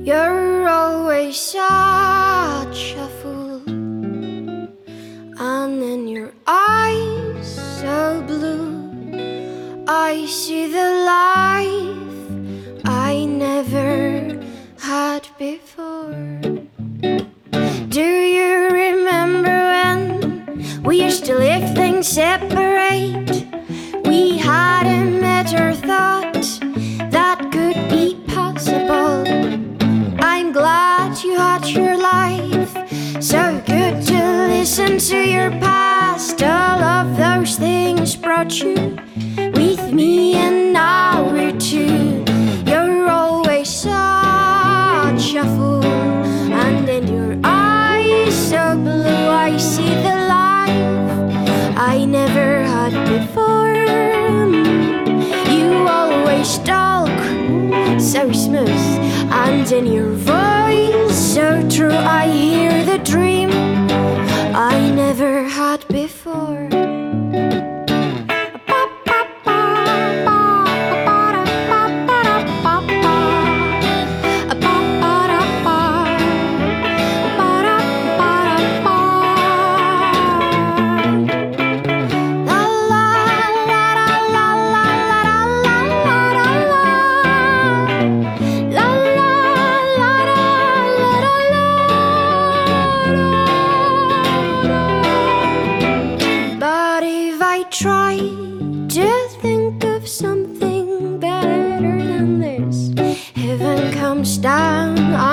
You're always such a fool, and in your eyes so blue I see the life I never had before. Do you remember when we used to live things separate? We hadn't met or thought that could be possible. I'm glad you had your life, so good to listen to your past. All of those things brought you with me, and now we're two. You're always such a fool, and in your eyes so blue I see the life I never had before. You always talk so smooth, and in your voice so true I hear the dream I never had before. Try to think of something better than this. Heaven comes down